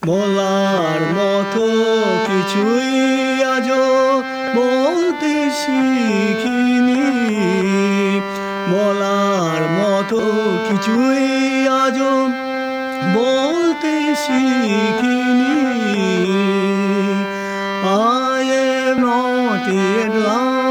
বলার মতো কিছুই আজও বলতে শিখিনি, বলার মতো কিছুই আজও বলতে শিখিনি। I am not yet